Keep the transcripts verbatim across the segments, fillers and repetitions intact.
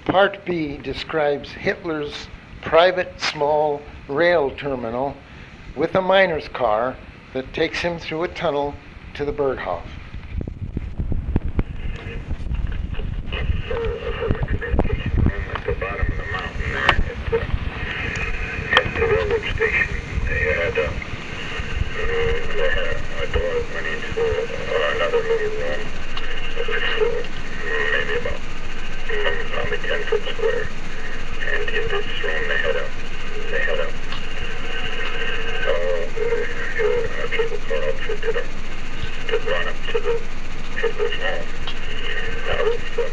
Part B describes Hitler's private small rail terminal with a miner's car that takes him through a tunnel to the Berghof. At the bottom of the mountain there, at the, at the railroad station, they had, uh, they had a, a door that went into uh, another little room that was uh, maybe about um, probably ten foot square. And in this room they had a they had a uh, a, a cable car outfit to, to run up to the Hitler's home. Now this uh,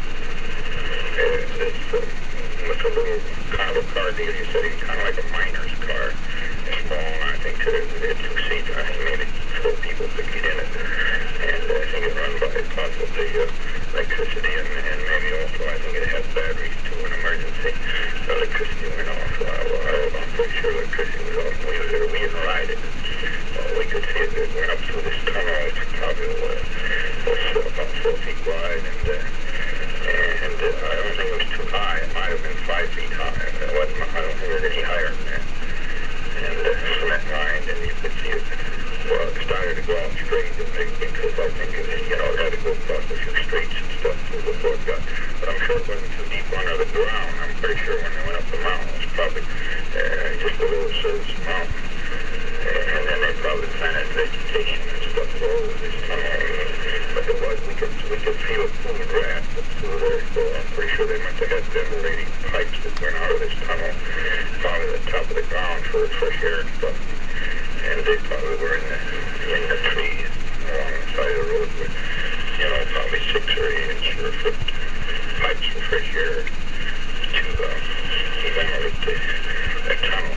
this uh, was a little kind of a car deal. You said it's kind of like a miner's car. It's small, and I think that it, it two seats. I think maybe four people could get in it. And uh, I think it run by possibly uh, electricity, and, and maybe also I think it has batteries to an emergency. Electricity went off. Uh, well, I'm pretty sure electricity was off. We were we didn't ride it. Uh, we could see it. It went up through this tunnel. It's probably uh, was uh, about four feet wide, and uh, and uh, I don't think it was too high. It might have been five feet high. It wasn't, I don't think it was any higher than that. And uh, cement lined, and you could see it. Well, it started to go out straight, because I think it, you know, it had to go across a few streets and stuff before it got. But I'm sure it wasn't too deep under the ground. I'm pretty sure when they went up the mountain, it was probably uh, just a little surface mountain. Uh, and then they probably planted vegetation and stuff all over this tunnel. But it was, we could, we could feel it through the grass up through there. So I'm pretty sure they must have had ventilating pipes that went out of this tunnel, probably at the top of the ground for fresh air and stuff. And they probably were in the, in the trees along the side of the road with, you know, probably six or eight inch or foot pipes for fresh air to uh, ventilate the, the tunnel.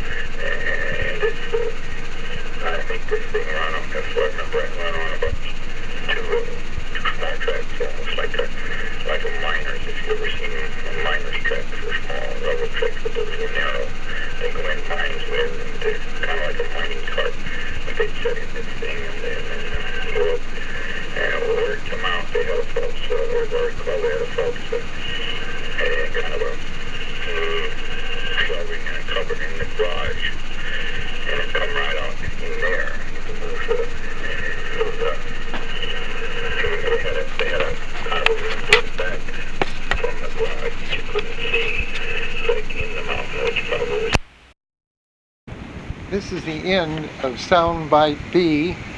And it's, uh, I think this thing ran on, that's what I remember, it ran on about two, uh, two small tracks, almost like a, like a miner's, if you've ever seen a miner's track for small railroad tracks, but those were narrow. They go in mines there, and they're kind of like a mining cart. But they set in this thing, and then uh, go up, and over to mount, they had a false, uh, or very close, they had a false, uh, uh, kind of a uh, shoving and covered in the garage, and it come right out in there. It was, uh, it was, uh, they had a, they had a kind of a little back from the garage that you couldn't see, back in the mountain, which probably was. This is the end of Soundbite B.